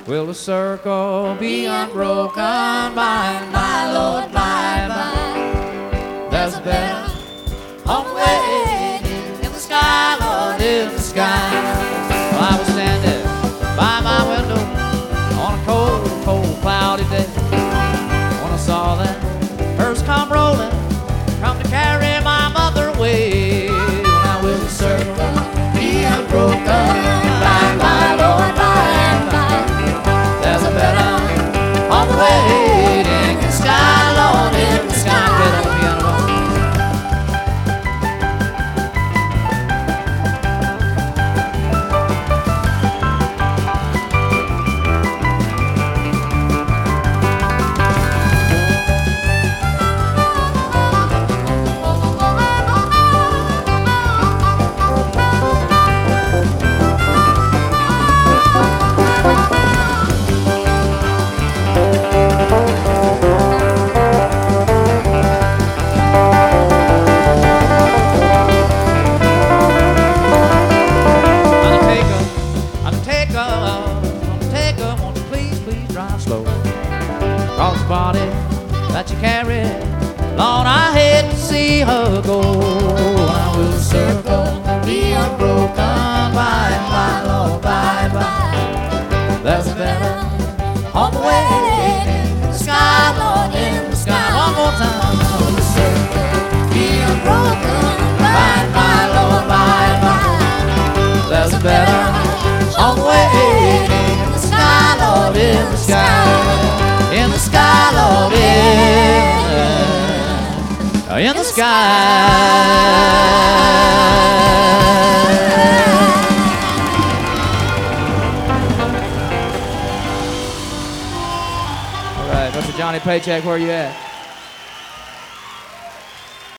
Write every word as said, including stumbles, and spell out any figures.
will the circle be unbroken by and by, Lord, by and by. There's a better home waiting in the sky, Lord, in the sky. Well, I was standing by my window on a cold, cold, cloudy day when I saw that hearse come rolling, come to carry my mother away. Now will the circle be unbroken by and by, Lord, by and by. There's a better home waiting in the sky, Lord, in the sky. Get on the piano. Cross the body that you carry, Lord, I hate to see her go. I will circle be unbroken by and by, Lord, by and by. There's a better home waiting in the sky, Lord, in the sky. One more time. I will circle be unbroken by and by, Lord, by and by. There's a better home waiting in the sky, Lord, in the sky. In the sky, Lord, in, in the sky. All right, Mister Johnny Paycheck, where you at?